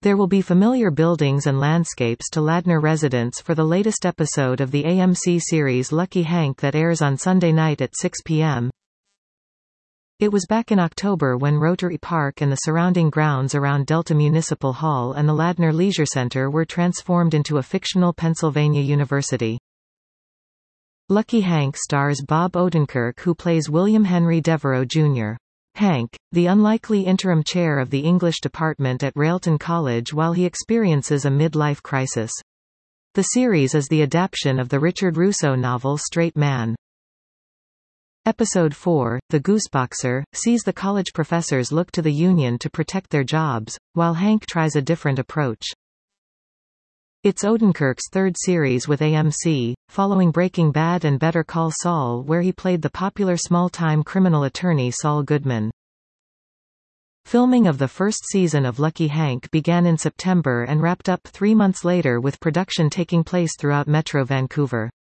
There will be familiar buildings and landscapes to Ladner residents for the latest episode of the AMC series Lucky Hank that airs on Sunday night at 6 p.m. It was back in October when Rotary Park and the surrounding grounds around Delta Municipal Hall and the Ladner Leisure Center were transformed into a fictional Pennsylvania university. Lucky Hank stars Bob Odenkirk, who plays William Henry Devereaux, Jr. Hank, the unlikely interim chair of the English department at Railton College while he experiences a midlife crisis. The series is the adaptation of the Richard Russo novel Straight Man. Episode 4, The Gooseboxer, sees the college professors look to the union to protect their jobs, while Hank tries a different approach. It's Odenkirk's third series with AMC, following Breaking Bad and Better Call Saul, where he played the popular small-time criminal attorney Saul Goodman. Filming of the first season of Lucky Hank began in September and wrapped up 3 months later, with production taking place throughout Metro Vancouver.